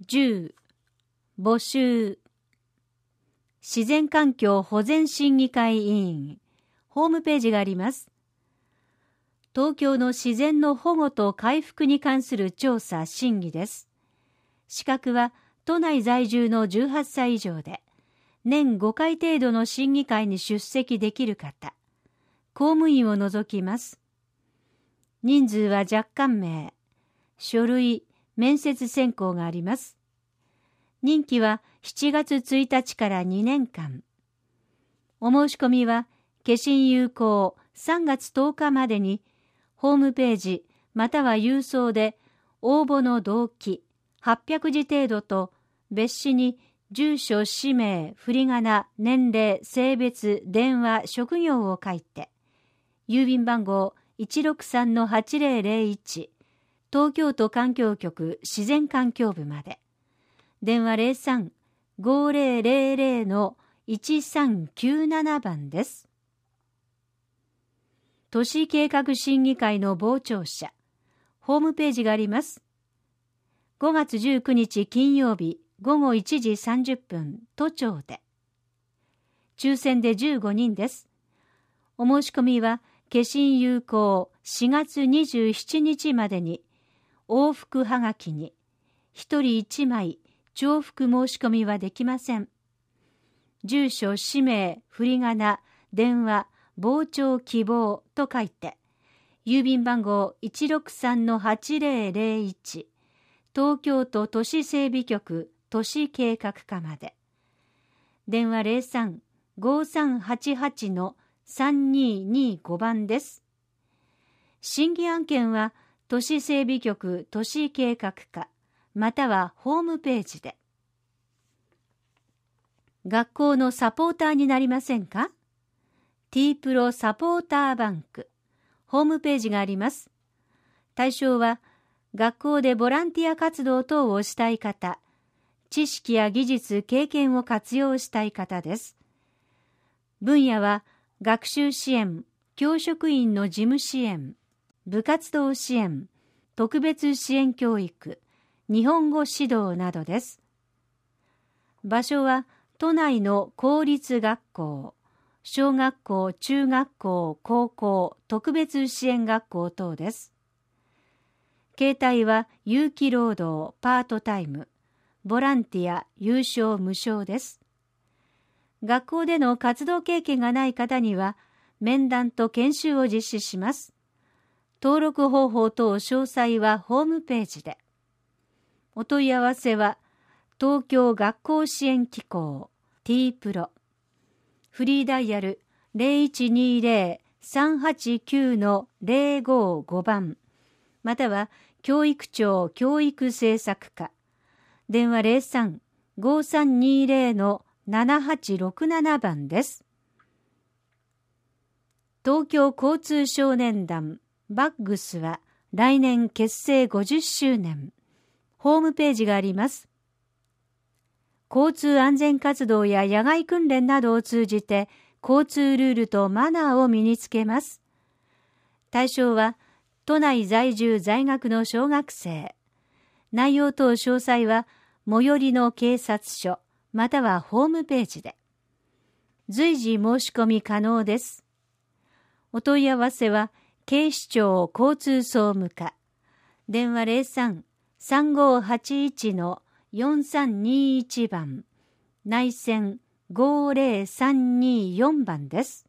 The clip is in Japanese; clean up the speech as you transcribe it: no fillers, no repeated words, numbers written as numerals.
10募集。自然環境保全審議会委員ホームページがあります。東京の自然の保護と回復に関する調査・審議です。資格は都内在住の18歳以上で、年5回程度の審議会に出席できる方、公務員を除きます。人数は若干名、書類、面接選考があります。任期は7月1日から2年間。お申し込みは、消印有効3月10日までに、ホームページまたは郵送で、応募の動機、800字程度と、別紙に住所、氏名、振り仮名、年齢、性別、電話、職業を書いて、郵便番号 163-8001、東京都環境局自然環境部まで。電話 03-5000-1397 番です。都市計画審議会の傍聴者、ホームページがあります。5月19日金曜日午後1時30分、都庁で。抽選で15人です。お申し込みは、消印有効4月27日までに、往復はがきに、1人1枚、重複申し込みはできません。住所、氏名、振り仮名、電話、傍聴希望と書いて、郵便番号 163-8001、東京都都市整備局都市計画課まで。電話 03-5388-3225 番です。審議案件は、都市整備局都市計画課、またはホームページで。学校のサポーターになりませんか？ T プロサポーターバンク、ホームページがあります。対象は、学校でボランティア活動等をしたい方、知識や技術、経験を活用したい方です。分野は、学習支援、教職員の事務支援、部活動支援、特別支援教育、日本語指導などです。場所は都内の公立学校、小学校、中学校、高校、特別支援学校等です。形態は有期労働、パートタイム、ボランティア、有償無償です。学校での活動経験がない方には、面談と研修を実施します。登録方法等詳細はホームページで。お問い合わせは、東京学校支援機構 T プロ。フリーダイヤル 0120-389-055 番。または、教育庁教育政策課。電話 03-5320-7867 番です。東京交通少年団バッグスは来年結成50周年。ホームページがあります。交通安全活動や野外訓練などを通じて交通ルールとマナーを身につけます。対象は都内在住在学の小学生。内容等詳細は最寄りの警察署またはホームページで。随時申し込み可能です。お問い合わせは警視庁交通総務課。電話03-3581-4321 番。内線50324番です。